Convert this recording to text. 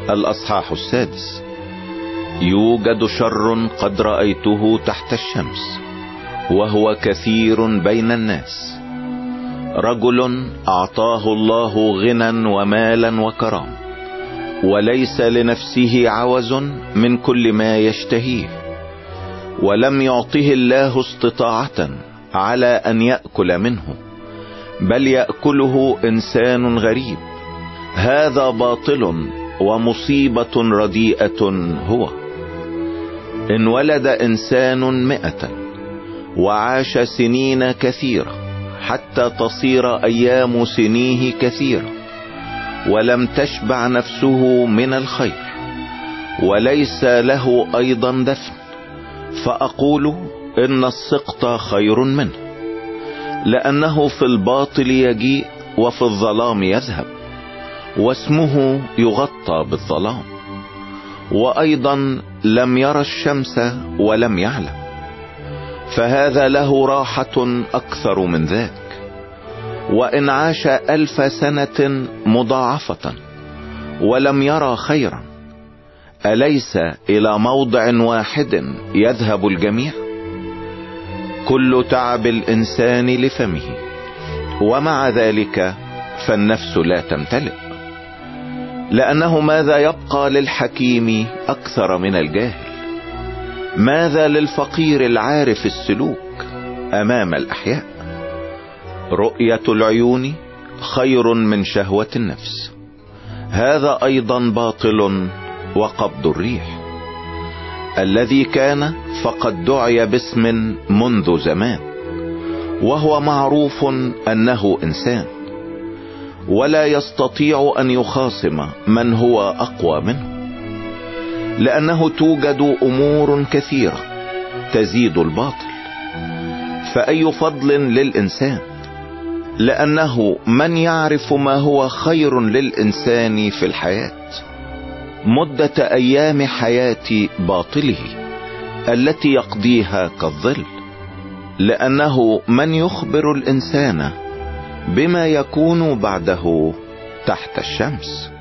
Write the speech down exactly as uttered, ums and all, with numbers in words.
الأصحاح السادس. يوجد شر قد رأيته تحت الشمس، وهو كثير بين الناس. رجل أعطاه الله غنى ومالا وكرام، وليس لنفسه عوز من كل ما يشتهيه، ولم يعطه الله استطاعة على أن يأكل منه، بل يأكله إنسان غريب. هذا باطل ومصيبة رديئة هو. إن ولد إنسان مئة وعاش سنين كثيرة حتى تصير أيام سنيه كثيرة، ولم تشبع نفسه من الخير، وليس له أيضا دفن، فأقول إن السقط خير منه، لأنه في الباطل يجيء وفي الظلام يذهب، واسمه يغطى بالظلام. وأيضا لم يرى الشمس ولم يعلم، فهذا له راحة أكثر من ذاك. وإن عاش ألف سنة مضاعفة ولم يرى خيرا، أليس إلى موضع واحد يذهب الجميع؟ كل تعب الإنسان لفمه، ومع ذلك فالنفس لا تمتلئ. لأنه ماذا يبقى للحكيم أكثر من الجاهل؟ ماذا للفقير العارف السلوك أمام الأحياء؟ رؤية العيون خير من شهوة النفس، هذا أيضا باطل وقبض الريح. الذي كان فقد دعي باسم منذ زمان، وهو معروف أنه إنسان، ولا يستطيع أن يخاصم من هو أقوى منه، لأنه توجد أمور كثيرة تزيد الباطل. فأي فضل للإنسان، لأنه من يعرف ما هو خير للإنسان في الحياة؟ مدة أيام حياة باطله التي يقضيها كالظل، لأنه من يخبر الإنسان بما يكون بعده تحت الشمس.